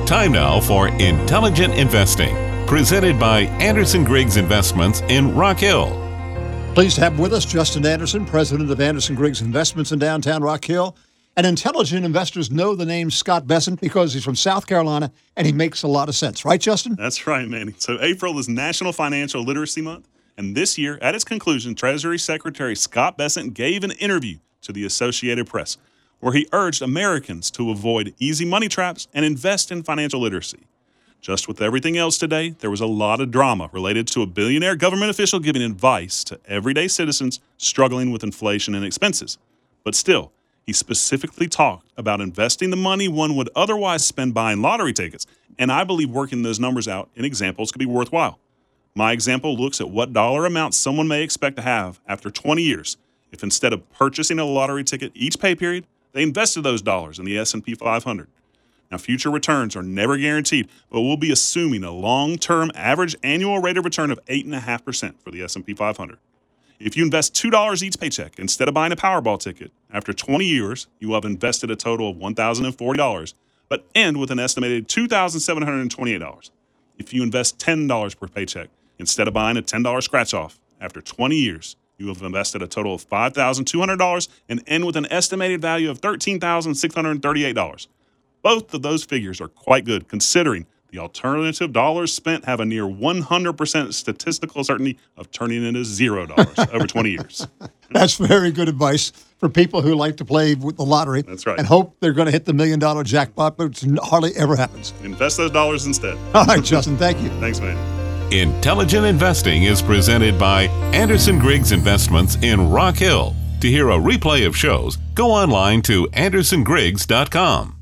Time now for Intelligent Investing, presented by Anderson Griggs Investments in Rock Hill. Pleased to have with us Justin Anderson, president of Anderson Griggs Investments in downtown Rock Hill. And intelligent investors know the name Scott Bessent because he's from South Carolina and he makes a lot of sense. Right, Justin? That's right, Manny. So April is National Financial Literacy Month. And this year, at its conclusion, Treasury Secretary Scott Bessent gave an interview to the Associated Press where he urged Americans to avoid easy money traps and invest in financial literacy. Just with everything else today, there was a lot of drama related to a billionaire government official giving advice to everyday citizens struggling with inflation and expenses. But still, he specifically talked about investing the money one would otherwise spend buying lottery tickets, and I believe working those numbers out in examples could be worthwhile. My example looks at what dollar amount someone may expect to have after 20 years if instead of purchasing a lottery ticket each pay period, they invested those dollars in the S&P 500. Now, future returns are never guaranteed, but we'll be assuming a long-term average annual rate of return of 8.5% for the S&P 500. If you invest $2 each paycheck instead of buying a Powerball ticket, after 20 years, you will have invested a total of $1,040, but end with an estimated $2,728. If you invest $10 per paycheck instead of buying a $10 scratch-off, after 20 years, you have invested a total of $5,200 and end with an estimated value of $13,638. Both of those figures are quite good, considering the alternative dollars spent have a near 100% statistical certainty of turning into $0 over 20 years. That's very good advice for people who like to play with the lottery. That's right. And hope they're going to hit the $1 million jackpot, but it hardly ever happens. Invest those dollars instead. All right, Justin, thank you. Thanks, man. Intelligent Investing is presented by Anderson Griggs Investments in Rock Hill. To hear a replay of shows, go online to andersongriggs.com.